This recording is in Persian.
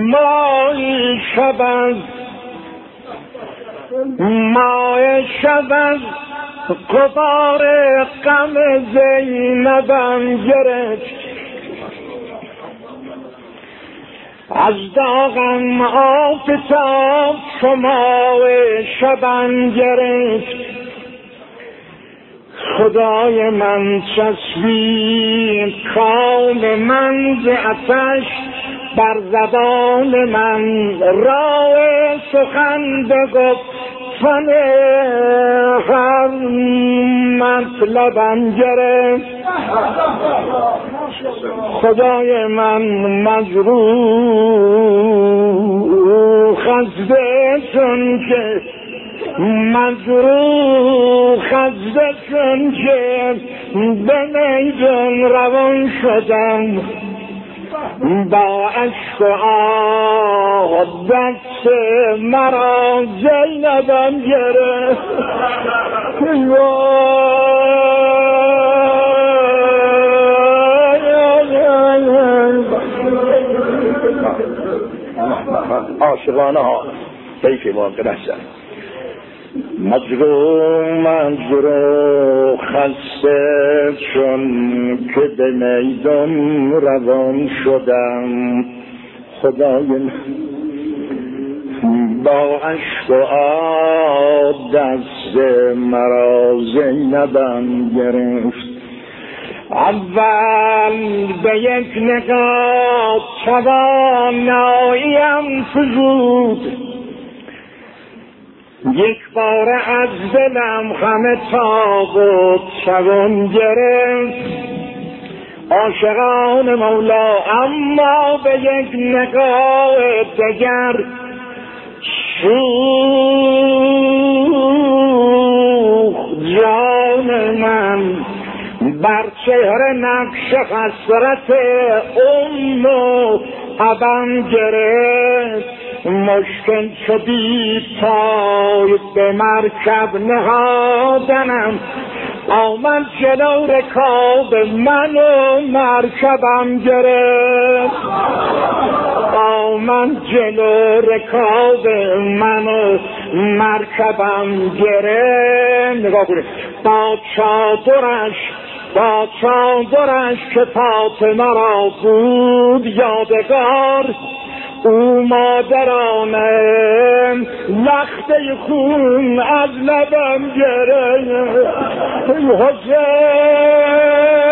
مای شب از غبار غم زینبم گرفت، از داغم آفتاب شمای شبم گرفت. خدای من چسبید کام من ز آتش، بر زبان من راه سخن بگفتن هر مطلبم گرفت. خدای من مجروح از ده چون که به میدان روان شدم، با عشق و آه دست مرا زینبم گرفت. عاشقانه ها بیت واقع هستن. مجروح خسته چون که به میدان روان شدم، خدای با عشق و آب دست مرا زینبم گرفت. اول به یک نگاه تواناییم فزود، یک بار از دلم همه تاب و توان گرفت. عاشقان مولا اما به یک نگاه دگر سوخت جان من، بر چهره نقش حسرت ام و ابم گرفت. مشکل شدی پای به مرکب نهادنم، آمد جلو رکاب من و مرکبم گرفت. آمد جلو رکاب من و مرکبم گرفت. نگاه کنید، با چادرش که فاطمه را بود یادگار، او مادرانم لخته خون از لبم گرفت. حسین